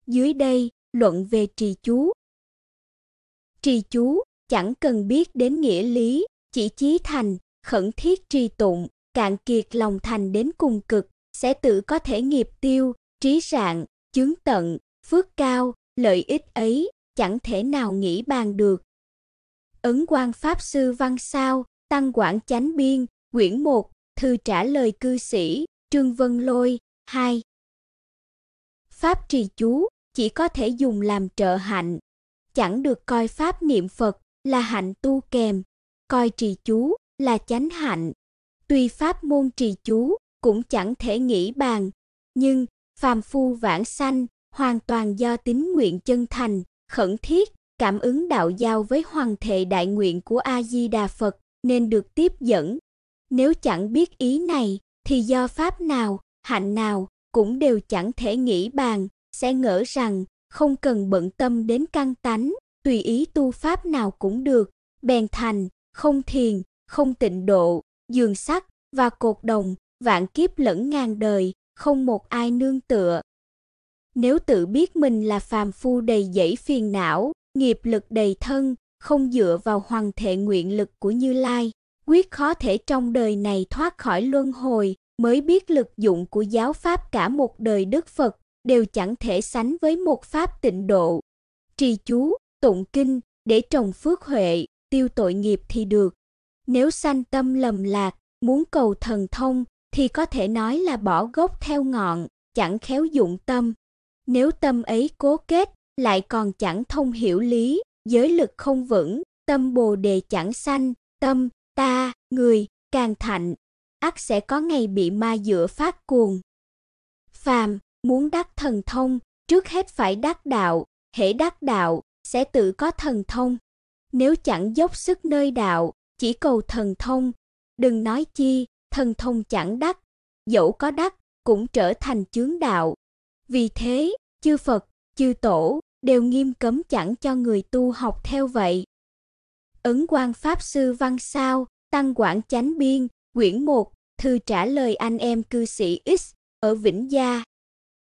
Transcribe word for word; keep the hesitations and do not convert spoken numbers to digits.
Dưới đây, luận về trì chú. Trì chú, chẳng cần biết đến nghĩa lý, chỉ chí thành, khẩn thiết trì tụng, cạn kiệt lòng thành đến cùng cực, sẽ tự có thể nghiệp tiêu, trí rạng, chướng tận, phước cao, lợi ích ấy, chẳng thể nào nghĩ bàn được. Ấn Quang Pháp Sư Văn Sao, Tăng Quảng Chánh Biên, quyển một, thư trả lời cư sĩ, Trương Vân Lôi, hai. Pháp trì chú, chỉ có thể dùng làm trợ hạnh, chẳng được coi pháp niệm Phật là hạnh tu kèm, coi trì chú là chánh hạnh. Tuy pháp môn trì chú cũng chẳng thể nghĩ bàn, nhưng phàm phu vãng sanh hoàn toàn do tín nguyện chân thành, khẩn thiết, cảm ứng đạo giao với hoàng thệ đại nguyện của A-di-đà Phật nên được tiếp dẫn. Nếu chẳng biết ý này thì do pháp nào, hạnh nào cũng đều chẳng thể nghĩ bàn, sẽ ngỡ rằng không cần bận tâm đến căn tánh, tùy ý tu pháp nào cũng được, bèn thành, không thiền, không tịnh độ, giường sắt và cột đồng, vạn kiếp lẫn ngàn đời, không một ai nương tựa. Nếu tự biết mình là phàm phu đầy dẫy phiền não, nghiệp lực đầy thân, không dựa vào hoàng thệ nguyện lực của Như Lai, quyết khó thể trong đời này thoát khỏi luân hồi, mới biết lực dụng của giáo pháp cả một đời Đức Phật, đều chẳng thể sánh với một pháp tịnh độ. Trì chú, tụng kinh, để trồng phước huệ, tiêu tội nghiệp thì được. Nếu sanh tâm lầm lạc, muốn cầu thần thông, thì có thể nói là bỏ gốc theo ngọn, chẳng khéo dụng tâm. Nếu tâm ấy cố kết, lại còn chẳng thông hiểu lý, giới lực không vững, tâm bồ đề chẳng sanh, tâm, ta, người, càng thạnh, ắt sẽ có ngày bị ma dựa phát cuồng. Phàm, muốn đắc thần thông, trước hết phải đắc đạo, hễ đắc đạo, sẽ tự có thần thông. Nếu chẳng dốc sức nơi đạo, chỉ cầu thần thông, đừng nói chi, thần thông chẳng đắc, dẫu có đắc, cũng trở thành chướng đạo. Vì thế, chư Phật, chư Tổ, đều nghiêm cấm chẳng cho người tu học theo vậy. Ấn Quang Pháp Sư Văn Sao, Tăng Quảng Chánh Biên, quyển một, thư trả lời anh em cư sĩ X, ở Vĩnh Gia,